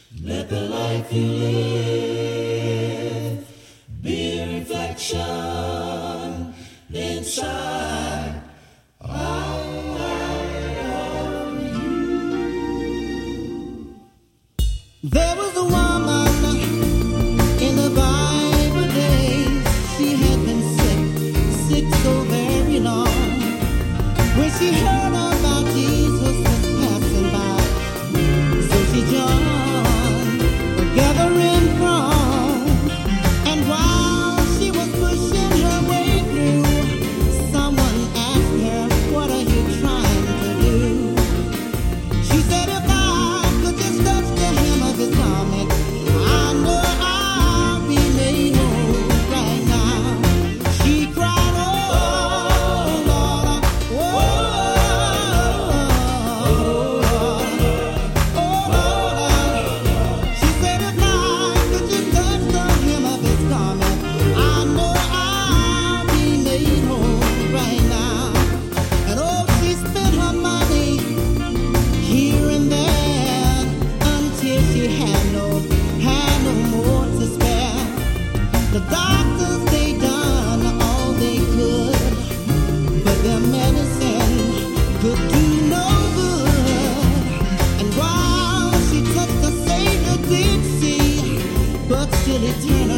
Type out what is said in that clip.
Let the life you live be a reflection inside of you. There was a woman in the Bible days. She had been sick so very long. When she heard about Jesus was passing by, so she joined a gathering throng. And while she was pushing her way through, someone asked her, "What are you trying to do?" She said, "If I could just touch the hem of his garment, I know I'll be made whole right now." She cried, "Oh Lord, oh Lord." She said, "If I could just touch the hem of his garment, I know I'll be made whole right now." And oh, she spent her money here and there until she had no more to spare. The doctors, they done all they could, but their medicine could do no good. And while she touched the Savior, did see, but still eternal